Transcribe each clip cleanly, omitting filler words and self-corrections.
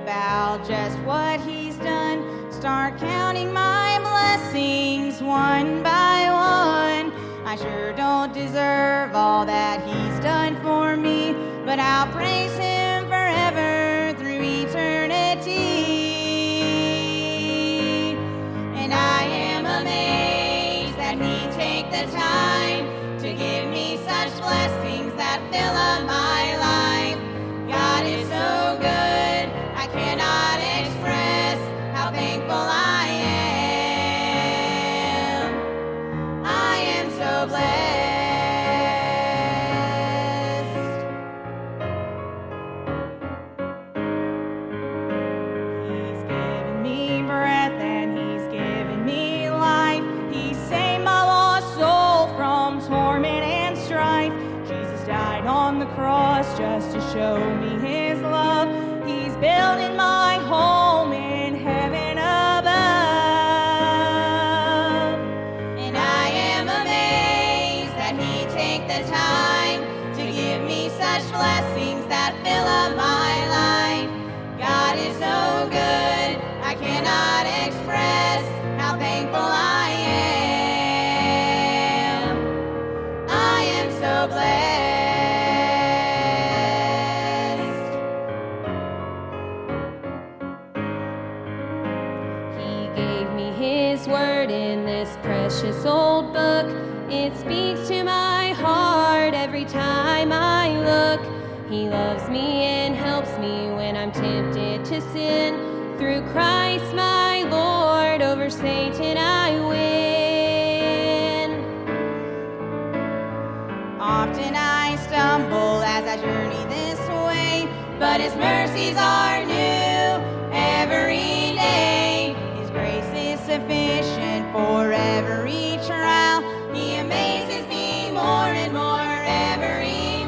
about just what he's done. Start counting my blessings one by one. I sure don't deserve all that he's done for me, but I'll praise him forever through eternity. And I am amazed that he take the time to give me such blessings that fill up my life. God is so good, I cannot express how thankful I am. I am so blessed. He's given me breath and he's given me life. He saved my lost soul from torment and strife. Jesus died on the cross just to show me his love. He's building my home in heaven above. And I am amazed that he take the time to give me such blessings that fill up my life. God is so good, I cannot express how thankful I am. I am so blessed. He gave me his word in this precious old book. It speaks to my heart every time I look. He loves me and helps me when I'm tempted to sin. Through Christ my Lord, over Satan I win. Often I stumble as I journey this way, but his mercies are new every day. His grace is sufficient for every trial. He amazes me more and more every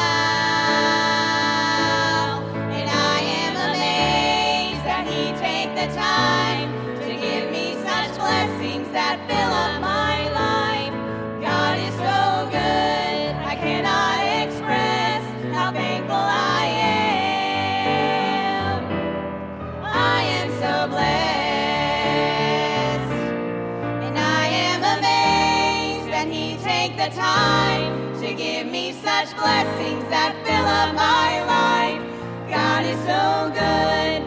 mile. And I am amazed that he take the time to give me such blessings that fill up my life. God is so good, I cannot express how thankful I am. I am so blessed. And I am amazed that he take the time to give me such blessings that fill up my life. God is so good,